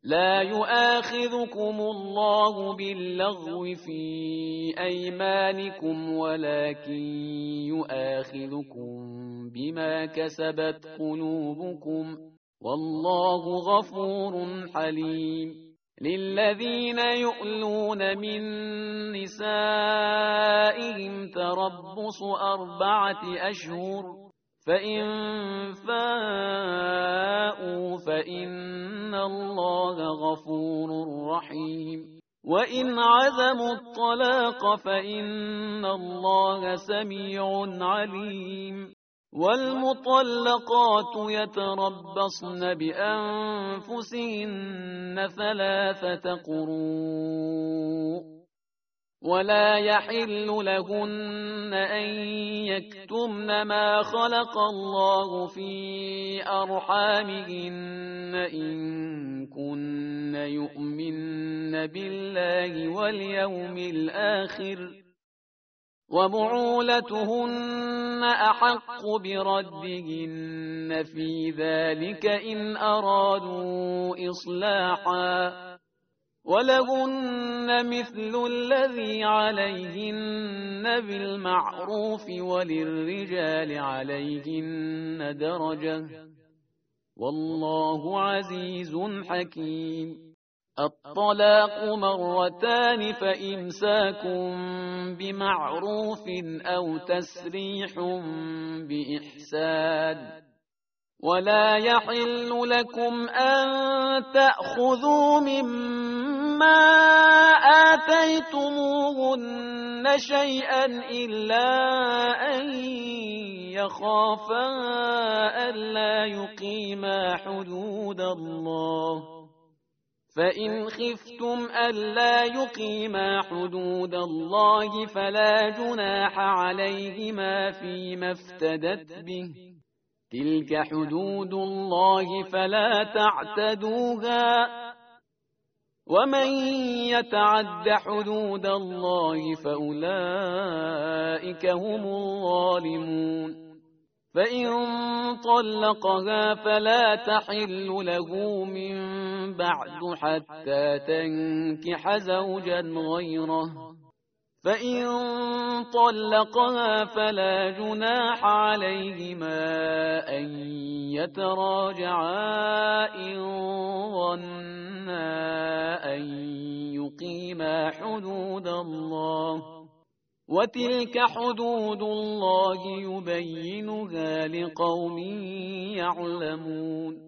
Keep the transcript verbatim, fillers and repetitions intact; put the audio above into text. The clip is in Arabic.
لا يؤاخذكم الله باللغو في أيمانكم ولكن يؤاخذكم بما كسبت قلوبكم والله غفور حليم. للذين يؤلون من نسائهم تربص أربعة أشهر فإن فاءوا فإن الله غفور رحيم. وإن عزموا الطلاق فإن الله سميع عليم. والمطلقات يتربصن بأنفسهن ثلاثة قروء ولا يحل لهن أن يكتمن ما خلق الله في أرحامهن إن كن يؤمن بالله واليوم الآخر وبعولتهن أحق بردهن في ذلك إن أرادوا إصلاحا ولهن مثل الذي عليهن بالمعروف وللرجال عليهن درجة والله عزيز حكيم. الطلاق مرتان فإمساك بمعروف أو تسريح بإحسان ولا يحل لكم أن تأخذوا مما آتيتموهن شيئا إلا أن يخافا ألا يقيما حدود الله فإن خفتم ألا يقيما حدود الله فلا جناح عليهما فيما افتدت به تلك حدود الله فلا تعتدوها ومن يتعد حدود الله فأولئك هم الظالمون. فإن طلقها فلا تحل له من بعد حتى تنكح زوجا غيره فإن طلقها فلا جناح عليهما أن يتراجعا إن ظنا أن يقيما حدود الله وتلك حدود الله يبينها لقوم يعلمون.